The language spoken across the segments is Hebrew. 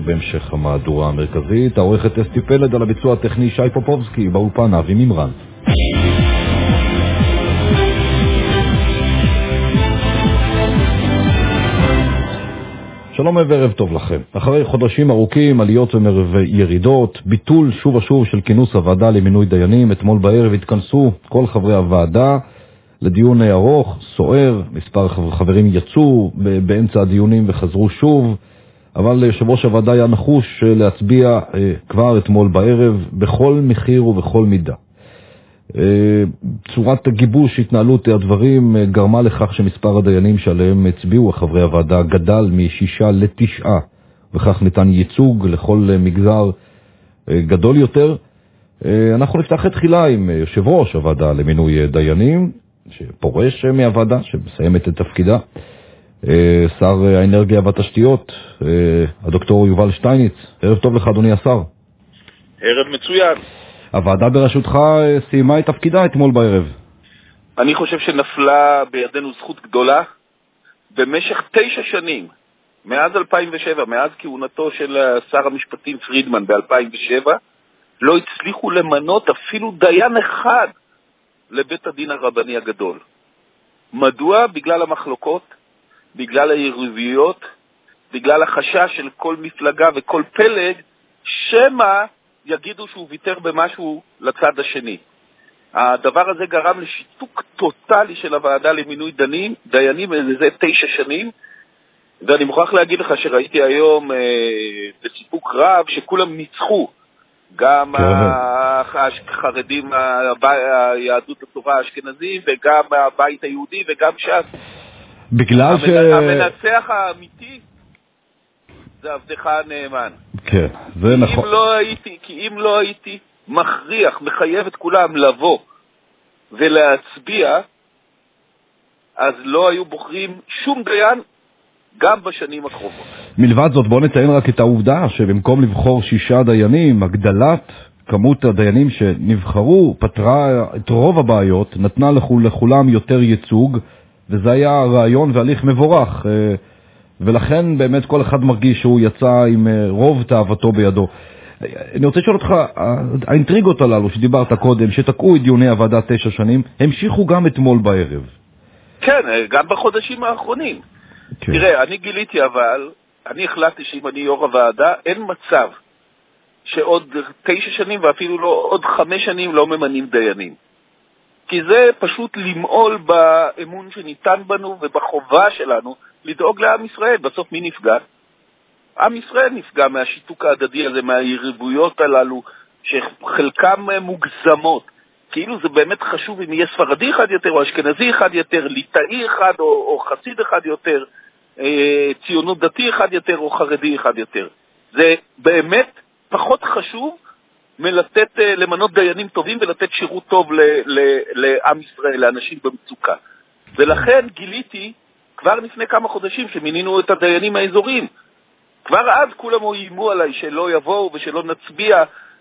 בהמשך המהדורה המרכזית. העורכת אסתי פלד, על הביצוע הטכני שי פופובסקי, באולפן אבי מימרן. שלום וערב טוב לכם. אחרי חודשים ארוכים, עליות וירידות, ביטול שוב ושוב של כינוס הוועדה למינוי דיינים, אתמול בערב התכנסו כל חברי הוועדה לדיון ארוך, סוער, מספר חברים יצאו באמצע הדיונים וחזרו שוב, אבל יושב ראש הוועדה היה נחוש להצביע כבר אתמול בערב בכל מחיר ובכל מידה. צורת הגיבוש, התנהלות הדברים גרמה לכך שמספר הדיינים שעליהם הצביעו חברי הוועדה גדל מ6 ל9, וכך ניתן ייצוג לכל מגזר גדול יותר. אנחנו נפתח תחילה עם יושב ראש הוועדה למינוי דיינים, שפורש מהוועדה, שמסיימת את תפקידה, שר האנרגיה והתשתיות, הדוקטור יובל שטייניץ. ערב טוב לך אדוני השר. ערב מצוין. הוועדה בראשותך סיימה את תפקידה אתמול בערב. אני חושב שנפלה בידינו זכות גדולה. במשך 9 שנים, מאז 2007, מאז כהונתו של שר המשפטים פרידמן ב-2007, לא הצליחו למנות אפילו דיין אחד לבית הדין הרבני הגדול. מדוע? בגלל המחלוקות, בגלל היריבויות, בגלל החשש של כל מפלגה וכל פלג, שמה יגידו שהוא ויתר במשהו לצד השני. הדבר הזה גרם לשיתוק טוטלי של הוועדה למינוי דיינים זה 9 שנים, ואני מוכרח להגיד לך שראיתי היום בסיפוק רב שכולם ניצחו, גם החרדים, היהדות התורה האשכנזים, וגם הבית היהודי וגם ש"ס. בגלל המנצח האמיתי זה עבדך הנאמן. כן, זה נכון. כי אם לא הייתי מכריח, מחייב את כולם לבוא ולהצביע, אז לא היו בוחרים שום דיין גם בשנים הקרובות. מלבד זאת, בוא נציין רק את העובדה שבמקום לבחור 6 דיינים, הגדלת כמות הדיינים שנבחרו פתרה את רוב הבעיות, נתנה לכולם יותר ייצוג, וזה היה רעיון והליך מבורך, ולכן באמת כל אחד מרגיש שהוא יצא עם רוב תאוותו בידו. אני רוצה לשאול אותך, האינטריגות הללו שדיברת קודם, שתקעו את דיוני הוועדה 9 שנים, המשיכו גם אתמול בערב. כן, גם בחודשים האחרונים. כן. תראה, אני גיליתי אבל, אני החלטתי שאם אני יו"ר הוועדה, אין מצב שעוד 9 שנים ואפילו לא עוד 5 שנים לא ממנים דיינים. כי זה פשוט למעול באמון שניתן בנו ובחובה שלנו לדאוג לעם ישראל. בסוף מי נפגע? עם ישראל נפגע מהשיתוק ההדדי הזה, מהיריבויות הללו, שחלקם מוגזמות. כאילו זה באמת חשוב אם יהיה ספרדי אחד יותר, או אשכנזי אחד יותר, ליטאי אחד, או חסיד אחד יותר, ציונות דתי אחד יותר, או חרדי אחד יותר. זה באמת פחות חשוב למנות דיינים טובים ולתת שירות טוב לעם ישראל, לאנשים במצוקה. ולכן גיליתי כבר לפני כמה חודשים שמינינו את הדיינים האזוריים. כבר אז כולם איימו עליי שלא יבואו ושלא נצביע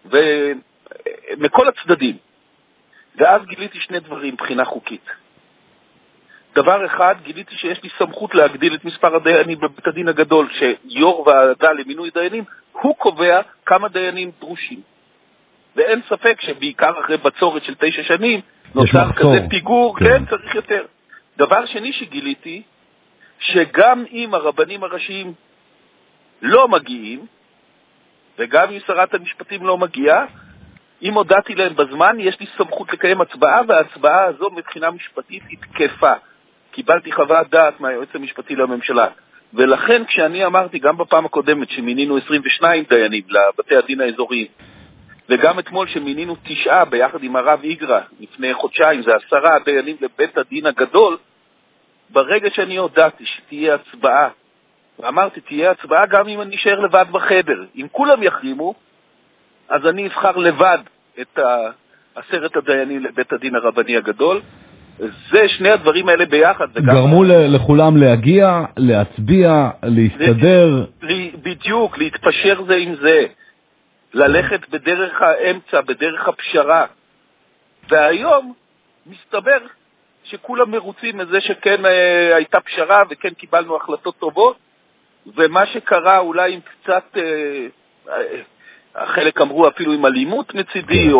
מכל הצדדים. ואז גיליתי 2 דברים מבחינה חוקית. דבר אחד, גיליתי שיש לי סמכות להגדיל את מספר הדיינים בבית הדין הגדול, שיו"ר ועדה למינוי דיינים, הוא קובע כמה דיינים דרושים. ואין ספק שבעיקר אחרי בצורת של 9 שנים, נוצר כזה פיגור, כן, צריך יותר. דבר שני שגיליתי, שגם אם הרבנים הראשיים לא מגיעים, וגם אם שרת המשפטים לא מגיעה, אם הודעתי להם בזמן, יש לי סמכות לקיים הצבעה, וההצבעה הזו מבחינה משפטית היא תקפה. קיבלתי חוות דעת מהיועץ המשפטי לממשלה. ולכן כשאני אמרתי גם בפעם הקודמת שמינינו 22 דיינים לבתי הדין האזוריים, וגם אתמול שמינינו 9 ביחד עם הרב איגרא, לפני חודשיים, זה 10 דיינים לבית הדין הגדול, ברגע שאני הודעתי שתהיה הצבעה, ואמרתי תהיה הצבעה גם אם אני אשאר לבד בחדר. אם כולם יחרימו, אז אני אבחר לבד את 10 הדיינים לבית הדין הרבני הגדול. זה 2 הדברים האלה ביחד. גרמו לכולם להגיע, להצביע, להסתדר. בדיוק, להתפשר זה עם זה. ללכת בדרך האמצע, בדרך הפשרה. והיום מסתבר שכולם מרוצים מזה שכן הייתה פשרה וכן קיבלנו החלטות טובות, ומה שקרה אולי עם קצת, חלק אמרו אפילו עם אלימות מצידי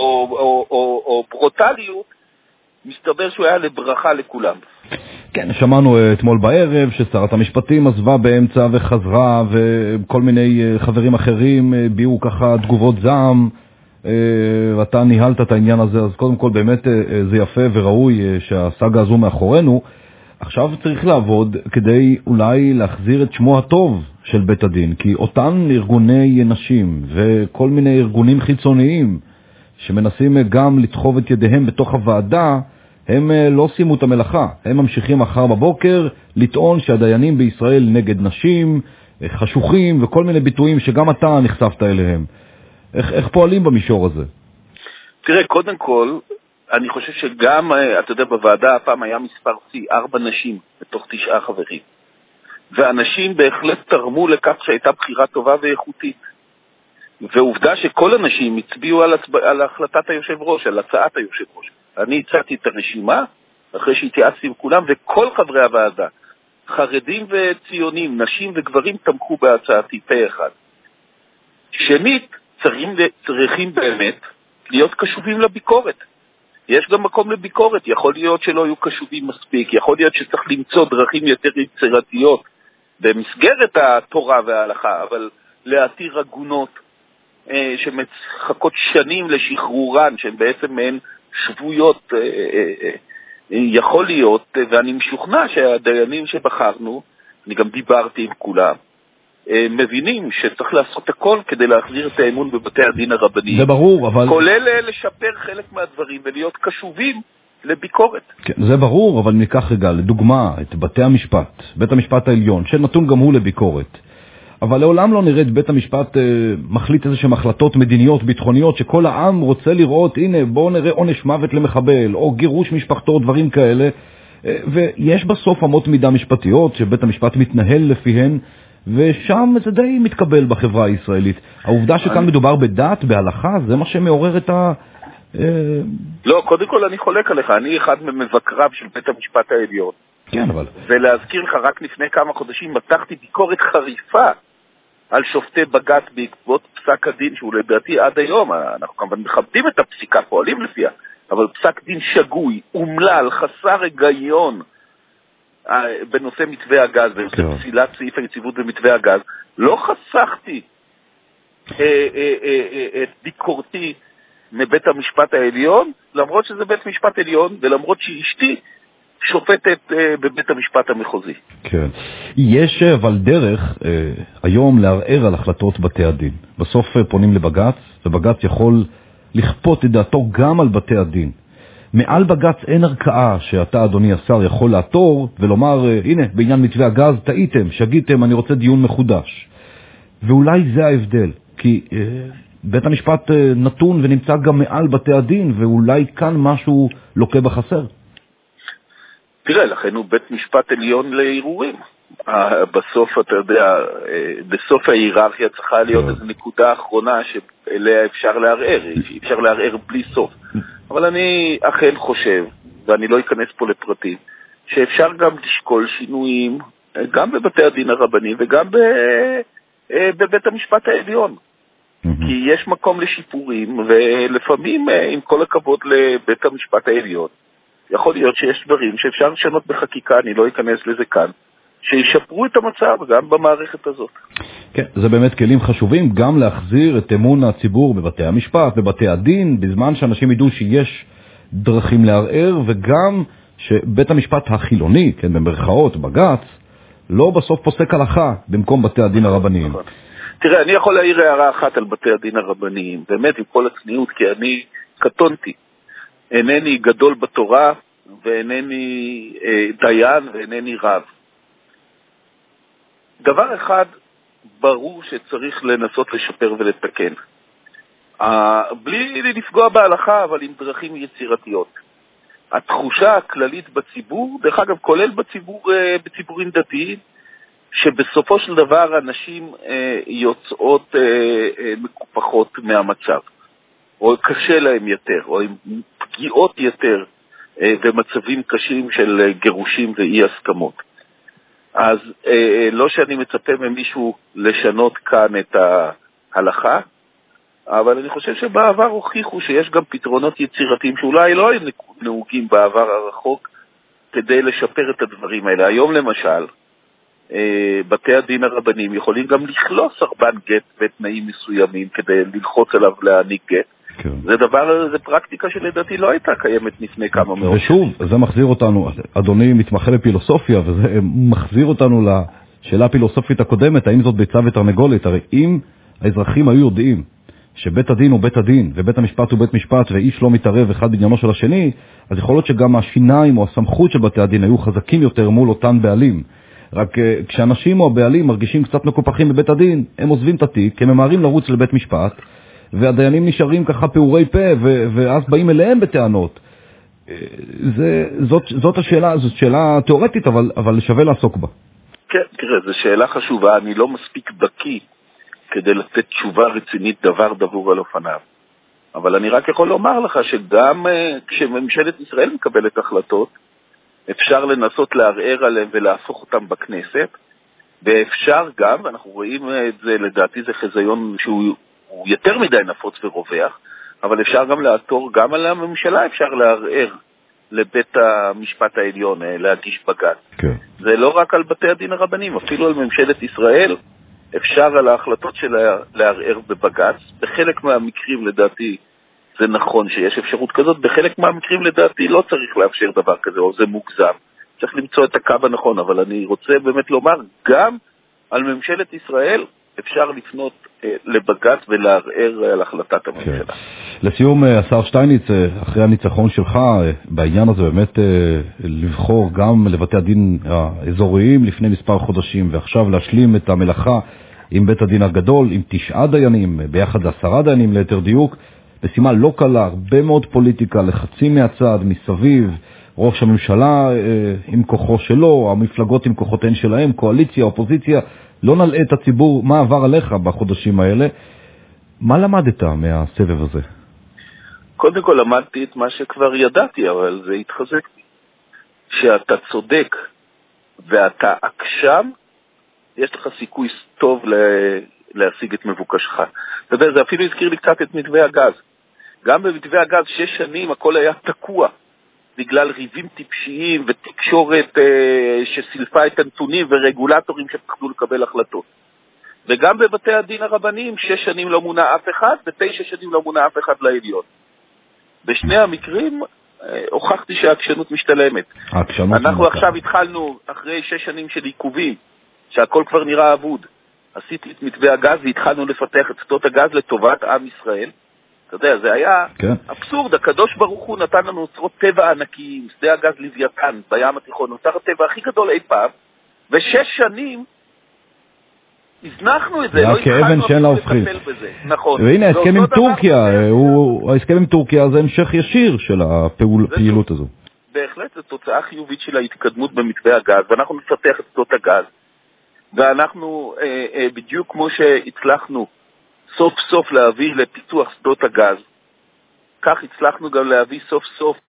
או ברוטליות, מסתבר שהוא היה לברכה לכולם. כן, שמענו אתמול בערב ששרת המשפטים עזבה באמצע וחזרה, וכל מיני חברים אחרים ביאו ככה תגובות זעם, ואתה ניהלת את העניין הזה, אז קודם כל באמת זה יפה וראוי שהסאגה הזו מאחורינו. עכשיו צריך לעבוד כדי אולי להחזיר את שמו הטוב של בית הדין, כי אותן ארגוני נשים וכל מיני ארגונים חיצוניים שמנסים גם לדחוב את ידיהם בתוך הוועדה, הם לא שימו את המלאכה. הם ממשיכים מחר בבוקר לטעון שהדיינים בישראל נגד נשים, חשוכים וכל מיני ביטויים שגם אתה נחשפת אליהם. איך פועלים במישור הזה? תראה, קודם כל, אני חושב שגם, אתה יודע, בוועדה הפעם היה מספר C, 4 נשים בתוך 9 חברים. ואנשים בהחלט תרמו לכך שהייתה בחירה טובה ואיכותית. ועובדה שכל הנשים הצביעו על החלטת היושב ראש, על הצעת היושב ראש. אני הצעתי את הרשימה, אחרי שהתייעצתי עם כולם, וכל חברי הוועדה, חרדים וציונים, נשים וגברים, תמכו בהצעתי פה אחד. שנית, צריכים באמת להיות קשובים לביקורת. יש גם מקום לביקורת, יכול להיות שלא יהיו קשובים מספיק, יכול להיות שצריך למצוא דרכים יותר יצירתיות במסגרת התורה וההלכה, אבל להתיר עגונות שמצחקות שנים לשחרורן, שהן בעצם מהן שבויות, יכול להיות, ואני משוכנע שהדיינים שבחרנו, אני גם דיברתי עם כולם, מבינים שצריך לעשות הכל כדי להחזיר את האמון בבתי הדין הרבניים. זה ברור, אבל... כולל לשפר חלק מהדברים ולהיות קשובים לביקורת. כן, זה ברור, אבל ניקח רגע, לדוגמה, את בתי המשפט, בית המשפט העליון, שנתון גם הוא לביקורת. אבל לעולם לא נראה את בית המשפט מחליט איזשהם החלטות מדיניות, ביטחוניות, שכל העם רוצה לראות, הנה, בואו נראה עונש מוות למחבל, או גירוש משפחתו, דברים כאלה. ויש בסוף אמות מידה משפטיות, שבית המשפט מתנהל לפיהן, ושם זה די מתקבל בחברה הישראלית. העובדה שכאן מדובר בדת, בהלכה, זה מה שמעורר את ה... לא, קודם כל אני חולק עליך, אני אחד ממבקריו של בית המשפט העליון. כן, אבל... ולהזכיר לך, רק לפני כמה חודשים מתחתי ביקורת חריפה על שופטי בג"ץ בעקבות פסק הדין, שהוא לדעתי עד היום, אנחנו כמובן מכבדים את הפסיקה, פועלים לפיה, אבל פסק דין שגוי, אומלל, חסר היגיון, בנושא מתווה הגז, בנושא פסילת סעיף היציבות במתווה הגז, לא חסכתי את ביקורתי מבית המשפט העליון, למרות שזה בית משפט עליון, ולמרות שאשתי שופטת בבית המשפט המחוזי. כן. יש אבל דרך היום לערער על החלטות בתי הדין. בסוף פונים לבג"ץ, ובג"ץ יכול לכפות את דעתו גם על בתי הדין. מעל בג"ץ אין ערכאה שאתה, אדוני השר, יכול לעתור ולומר, הנה, בעניין מתווה הגז, טעיתם, שגיתם, אני רוצה דיון מחודש. ואולי זה ההבדל, כי בית המשפט נתון ונמצא גם מעל בתי הדין, ואולי כאן משהו לוקה בחסר. תראה, לכן הוא בית משפט עליון לערעורים. בסוף, אתה יודע, בסוף ההיררכיה צריכה להיות איזו נקודה אחרונה שאליה אפשר לערער, אפשר לערער בלי סוף. אבל אני אכן חושב, ואני לא אכנס פה לפרטים, שאפשר גם לשקול שינויים, גם בבתי הדין הרבניים וגם בבית המשפט העליון. כי יש מקום לשיפורים, ולפעמים, עם כל הכבוד לבית המשפט העליון, יכול להיות שיש דברים שאפשר לשנות בחקיקה, אני לא אכנס לזה כאן, שישפרו את המצב גם במערכת הזאת. כן, זה באמת כלים חשובים, גם להחזיר את אמון הציבור בבתי המשפט, בבתי הדין, בזמן שאנשים ידעו שיש דרכים לערער, וגם שבית המשפט החילוני, כן, במרכאות, בג"ץ, לא בסוף פוסק הלכה במקום בתי הדין הרבניים. תראה, אני יכול להעיר הערה אחת על בתי הדין הרבניים, באמת עם כל הצניעות, כי אני קטונתי. אינני גדול בתורה, ואינני דיין, ואינני רב. דבר אחד, ברור שצריך לנסות לשפר ולתקן. בלי לפגוע בהלכה, אבל עם דרכים יצירתיות. התחושה הכללית בציבור, דרך אגב, כולל בציבורים דתיים, שבסופו של דבר אנשים יוצאות מקופחות מהמצב, או קשה להם יותר, או עם פגיעות יותר, ומצבים קשים של גירושים ואי הסכמות. אז לא שאני מצפה ממישהו לשנות כאן את ההלכה, אבל אני חושב שבעבר הוכיחו שיש גם פתרונות יצירתיים שאולי לא היו נהוגים בעבר הרחוק כדי לשפר את הדברים האלה. היום למשל, בתי הדין הרבניים יכולים גם לכלוס סרבן גט בתנאים מסוימים כדי ללחוץ עליו להעניק גט. כן. זה פרקטיקה שלדעתי לא הייתה קיימת לפני כמה מאות. ושוב, זה מחזיר אותנו, אדוני מתמחה לפילוסופיה, וזה מחזיר אותנו לשאלה הפילוסופית הקודמת, האם זאת ביצה ותרנגולת? הרי אם האזרחים היו יודעים שבית הדין הוא בית הדין, ובית המשפט הוא בית משפט, ואיש לא מתערב אחד בעניינו של השני, אז יכול להיות שגם השיניים או הסמכות של בתי הדין היו חזקים יותר מול אותן בעלים. רק כשאנשים או הבעלים מרגישים קצת מקופחים בבית הדין, הם עוזבים את התיק, הם ממהרים לרוץ לבית משפט, והדיינים נשארים ככה פעורי פה, ואז באים אליהם בטענות. זאת השאלה, זאת שאלה תיאורטית, אבל שווה לעסוק בה. כן, תראה, זו שאלה חשובה, אני לא מספיק בקי כדי לתת תשובה רצינית דבר דבור על אופניו. אבל אני רק יכול לומר לך שגם כשממשלת ישראל מקבלת החלטות, אפשר לנסות לערער עליהם ולהפוך אותם בכנסת, ואפשר גם, ואנחנו רואים את זה, לדעתי זה חזיון שהוא יותר מדי נפוץ ורווח, אבל אפשר גם לעתור, גם על הממשלה אפשר לערער לבית המשפט העליון, להגיש בג"ץ. כן. זה לא רק על בתי הדין הרבניים, אפילו על ממשלת ישראל, אפשר על ההחלטות שלה לערער בבג"ץ. בחלק מהמקרים לדעתי זה נכון שיש אפשרות כזאת, בחלק מהמקרים לדעתי לא צריך לאפשר דבר כזה, או זה מוגזם. צריך למצוא את הקו הנכון, אבל אני רוצה באמת לומר, גם על ממשלת ישראל אפשר לפנות לבג"ץ ולערער על החלטת הממשלה. לסיום, השר שטייניץ, אחרי הניצחון שלך בעניין הזה, באמת לבחור גם לבתי הדין האזוריים לפני מספר חודשים, ועכשיו להשלים את המלאכה עם בית הדין הגדול, עם 9 דיינים, ביחד 10 דיינים ליתר דיוק, משימה לא קלה, הרבה מאוד פוליטיקה, לחצים מהצד, מסביב, ראש הממשלה עם כוחו שלו, המפלגות עם כוחותיהן שלהם, קואליציה, אופוזיציה, לא נלאה את הציבור מה עבר עליך בחודשים האלה. מה למדת מהסבב הזה? קודם כל למדתי את מה שכבר ידעתי, אבל זה התחזק. שאתה צודק ואתה עקשם, יש לך סיכוי טוב להשיג את מבוקשך. אתה יודע, זה אפילו הזכיר לי קצת את מתווה הגז. גם במתווה הגז 6 שנים הכל היה תקוע, בגלל ריבים טיפשיים ותקשורת שסילפה את הנתונים ורגולטורים שפחדו לקבל החלטות. וגם בבתי הדין הרבניים 6 שנים לא מונה אף אחד, ו9 שנים לא מונה אף אחד לעליון. בשני המקרים הוכחתי שהעקשנות משתלמת. אנחנו עכשיו התחלנו, אחרי 6 שנים של עיכובים, שהכל כבר נראה אבוד, עשיתי את מתווה הגז והתחלנו לפתח את שדות הגז לטובת עם ישראל. אתה יודע, זה היה אבסורד. הקדוש ברוך הוא נתן לנו אוצרות טבע ענקיים, שדה הגז לוויתן בים התיכון, אוצר הטבע הכי גדול אי פעם, ו6 שנים הזנחנו את זה, לא התחלנו לטפל בזה. נכון. והנה, ההסכם עם טורקיה, ההסכם עם טורקיה זה המשך ישיר של הפעילות הזו. בהחלט, זו תוצאה חיובית של ההתקדמות במתווה הגז, ואנחנו נפתח את שדות הגז, ואנחנו בדיוק כמו שהצלחנו סוף סוף להביא לפיתוח שדות הגז, כך הצלחנו גם להביא סוף סוף